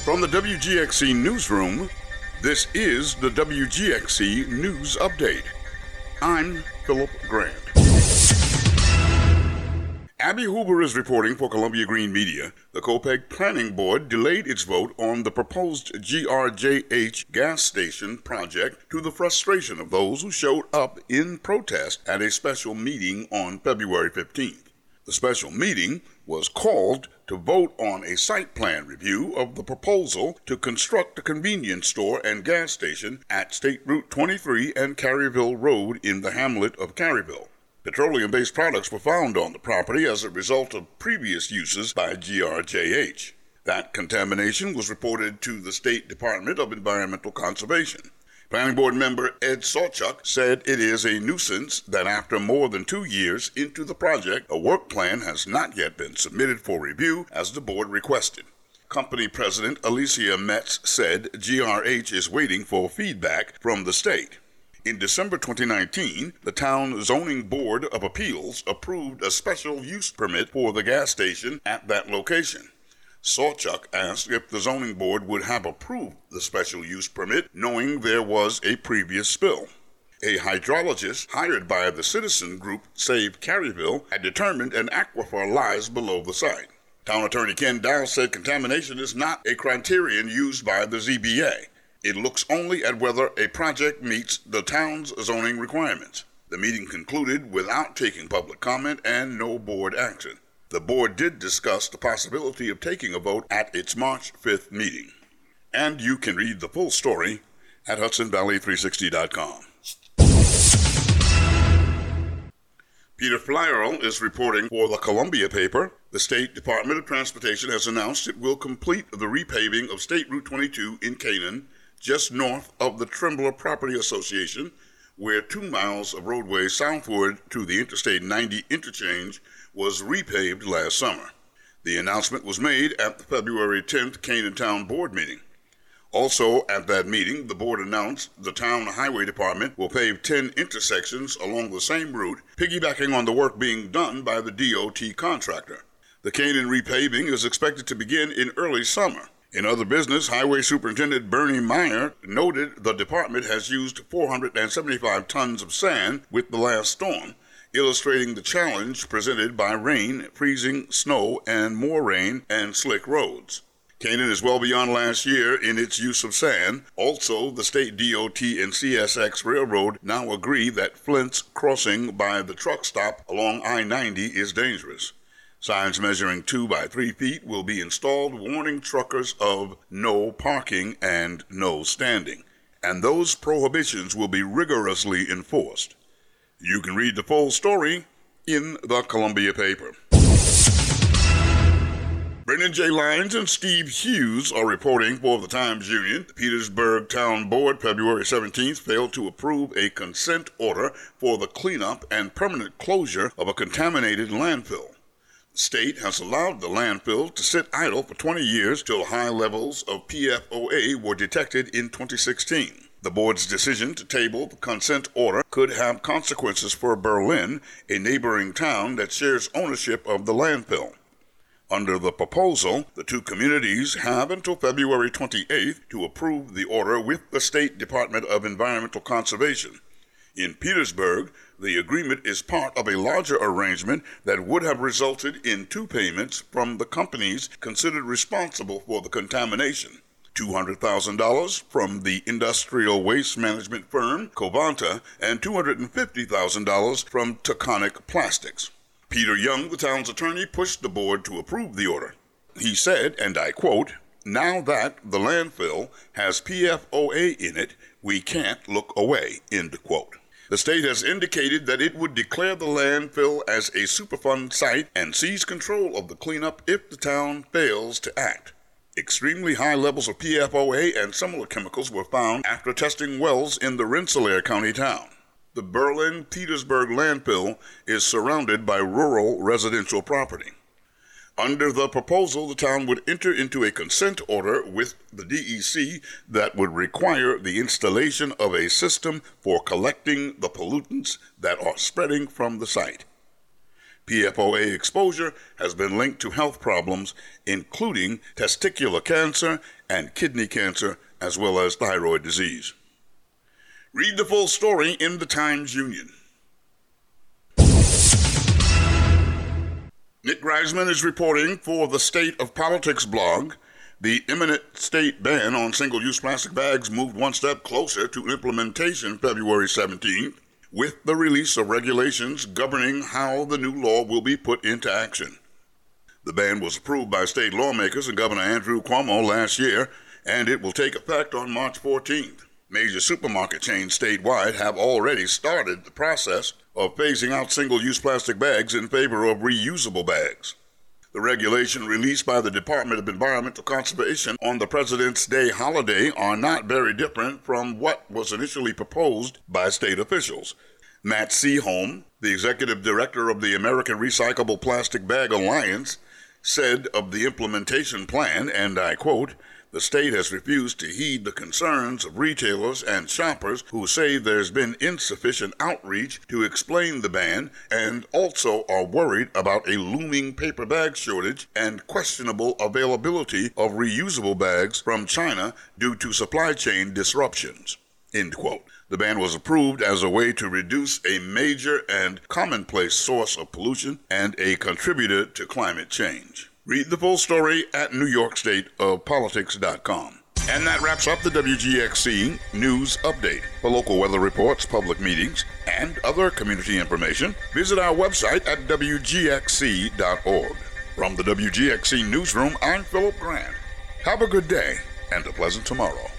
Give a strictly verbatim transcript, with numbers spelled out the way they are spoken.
From the W G X C Newsroom, this is the W G X C News Update. I'm Philip Grant. Abby Hoover is reporting for Columbia Green Media. The Copeg Planning Board delayed its vote on the proposed G R J H gas station project to the frustration of those who showed up in protest at a special meeting on February fifteenth. The special meeting was called to vote on a site plan review of the proposal to construct a convenience store and gas station at State Route twenty-three and Caryville Road in the hamlet of Caryville. Petroleum-based products were found on the property as a result of previous uses by G R J H. That contamination was reported to the State Department of Environmental Conservation. Planning Board member Ed Sawchuk said it is a nuisance that after more than two years into the project, a work plan has not yet been submitted for review as the board requested. Company President Alicia Metz said G R H is waiting for feedback from the state. In December twenty nineteen, the Town Zoning Board of Appeals approved a special use permit for the gas station at that location. Sawchuk asked if the zoning board would have approved the special use permit, knowing there was a previous spill. A hydrologist hired by the citizen group Save Caryville had determined an aquifer lies below the site. Town Attorney Ken Dow said contamination is not a criterion used by the Z B A. It looks only at whether a project meets the town's zoning requirements. The meeting concluded without taking public comment and no board action. The board did discuss the possibility of taking a vote at its March fifth meeting. And you can read the full story at Hudson Valley three sixty dot com. Peter Flyerl is reporting for the Columbia paper. The State Department of Transportation has announced it will complete the repaving of State Route twenty-two in Canaan, just north of the Trembler Property Association, where two miles of roadway southward to the Interstate ninety interchange was repaved last summer. The announcement was made at the February tenth Canaan Town Board meeting. Also at that meeting, the board announced the Town Highway Department will pave ten intersections along the same route, piggybacking on the work being done by the D O T contractor. The Canaan repaving is expected to begin in early summer. In other business, Highway Superintendent Bernie Meyer noted the department has used four hundred seventy-five tons of sand with the last storm, illustrating the challenge presented by rain, freezing, snow, and more rain and slick roads. Canaan is well beyond last year in its use of sand. Also, the state D O T and C S X Railroad now agree that Flint's crossing by the truck stop along I ninety is dangerous. Signs measuring two by three feet will be installed warning truckers of no parking and no standing, and those prohibitions will be rigorously enforced. You can read the full story in the Columbia paper. Brendan J. Lyons and Steve Hughes are reporting for the Times-Union. The Petersburg Town Board, February seventeenth, failed to approve a consent order for the cleanup and permanent closure of a contaminated landfill. The state has allowed the landfill to sit idle for twenty years till high levels of P F O A were detected in twenty sixteen. The board's decision to table the consent order could have consequences for Berlin, a neighboring town that shares ownership of the landfill. Under the proposal, the two communities have until February twenty-eighth to approve the order with the State Department of Environmental Conservation. In Petersburg, the agreement is part of a larger arrangement that would have resulted in two payments from the companies considered responsible for the contamination. two hundred thousand dollars from the industrial waste management firm Covanta and two hundred fifty thousand dollars from Taconic Plastics. Peter Young, the town's attorney, pushed the board to approve the order. He said, and I quote, "Now that the landfill has P F O A in it, we can't look away," end quote. The state has indicated that it would declare the landfill as a Superfund site and seize control of the cleanup if the town fails to act. Extremely high levels of P F O A and similar chemicals were found after testing wells in the Rensselaer County town. The Berlin-Petersburg landfill is surrounded by rural residential property. Under the proposal, the town would enter into a consent order with the D E C that would require the installation of a system for collecting the pollutants that are spreading from the site. P F O A exposure has been linked to health problems, including testicular cancer and kidney cancer, as well as thyroid disease. Read the full story in the Times-Union. Nick Reisman is reporting for the State of Politics blog. The imminent state ban on single-use plastic bags moved one step closer to implementation February seventeenth, with the release of regulations governing how the new law will be put into action. The ban was approved by state lawmakers and Governor Andrew Cuomo last year, and it will take effect on March fourteenth. Major supermarket chains statewide have already started the process of phasing out single-use plastic bags in favor of reusable bags. The regulation released by the Department of Environmental Conservation on the President's Day holiday are not very different from what was initially proposed by state officials. Matt Seaholm, the executive director of the American Recyclable Plastic Bag Alliance, said of the implementation plan, and I quote, "The state has refused to heed the concerns of retailers and shoppers who say there's been insufficient outreach to explain the ban and also are worried about a looming paper bag shortage and questionable availability of reusable bags from China due to supply chain disruptions." End quote. The ban was approved as a way to reduce a major and commonplace source of pollution and a contributor to climate change. Read the full story at new york state of politics dot com. And that wraps up the W G X C News Update. For local weather reports, public meetings, and other community information, visit our website at w g x c dot org. From the W G X C Newsroom, I'm Philip Grant. Have a good day and a pleasant tomorrow.